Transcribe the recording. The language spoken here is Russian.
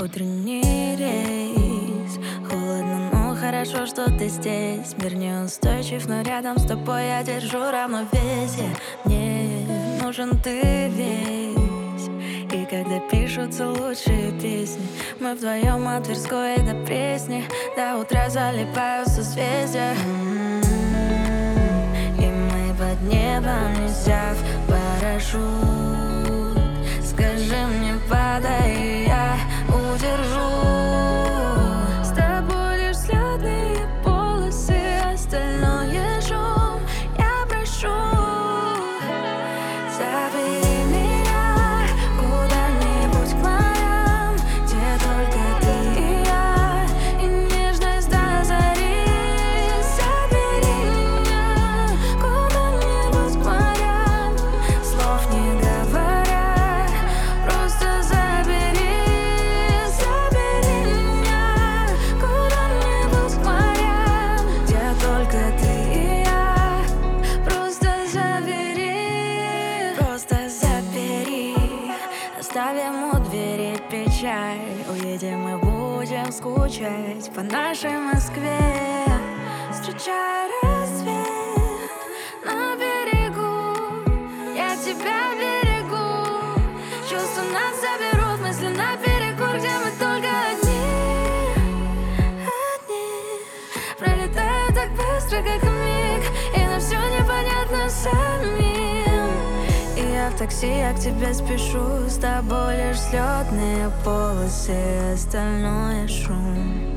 Утренний рейс. Холодно, но хорошо, что ты здесь. Мир неустойчив, но рядом с тобой я держу равновесие. Мне нужен ты весь. И когда пишутся лучшие песни, мы вдвоем от Тверской до Пресни. До утра залипаю в созвездия. И мы под небом, нельзя в парашют. Скажи мне, падай, и я удержу. С тобой лишь взлетные полосы, остальное шум. Я прошу, забери меня куда-нибудь к морям, где только ты и я, и нежность до зари. Забери меня куда-нибудь к морям, слов не говоря, просто забери. Забери меня куда-нибудь к морям, где только ты и я, просто забери. Просто забери. Оставим у двери печаль, уедем и будем скучать по нашей Москве. Встречай рассвет на берегу, я тебя берегу. Чувства нас заберут, мысли наперекор, где мы только одни. Пролетают так быстро, как миг, и нам все непонятно самим. И я в такси, я к тебе спешу. С тобой лишь взлетные полосы, остальное шум.